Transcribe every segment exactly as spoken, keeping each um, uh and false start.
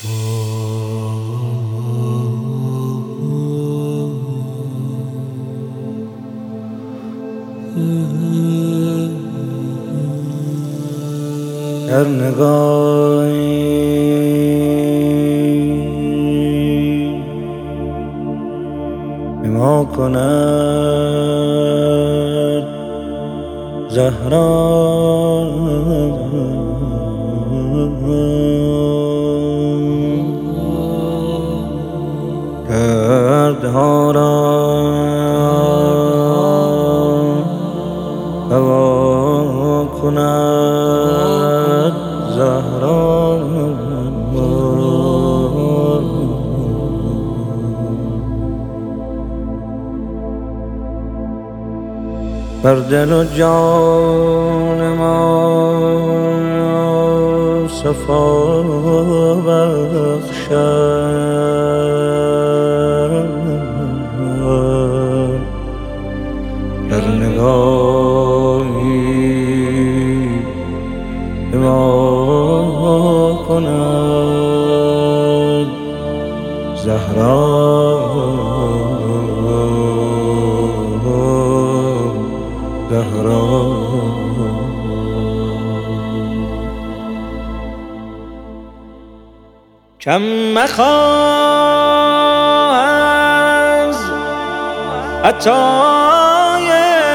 در نگاهی به ما کند زهرا دردها را دوا کند زهرا بر دل و جان ما صفا بخشد در نگاهی به ما کند زهرا زهرا کم مخواه از عطای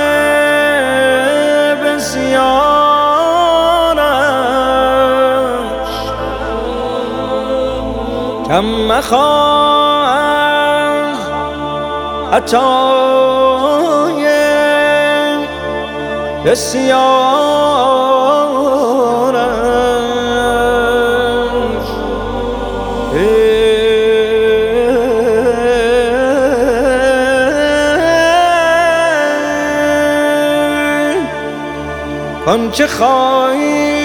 بسیارش، کم مخواه از عطای بسیارش، آنچه خواهی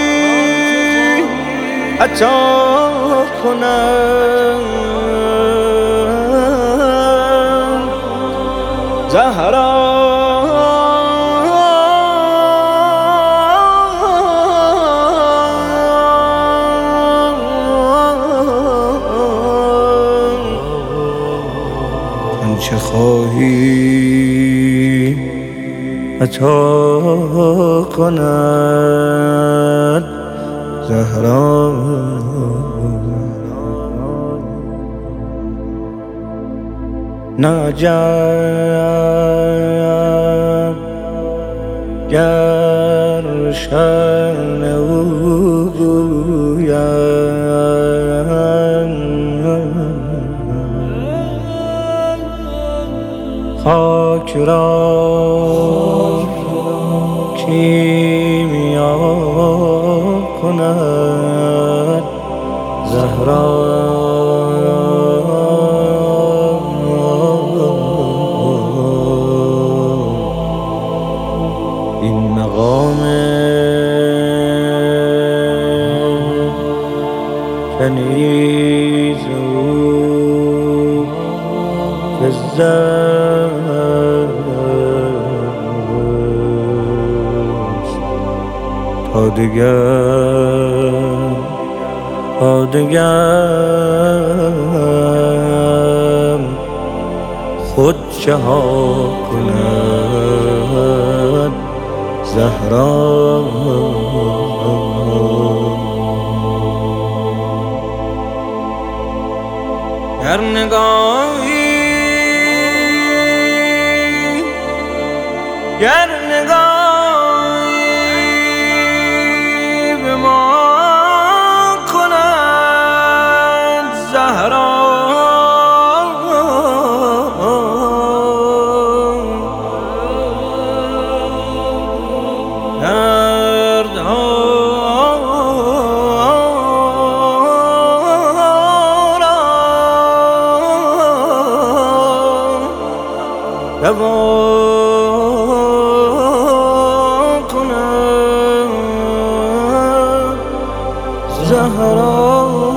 عطا کنم زهرا آنچه خواهی عطا کند زهرا نعجب گر شأن او گویند خاک را کیمیا کند زهرا این مقام کنیز او فزاست تا دگر تا دگر خود چه ها کند زهرا گر نگاهی گر نگاهی به ما کند زهرا دوا کنم زهرا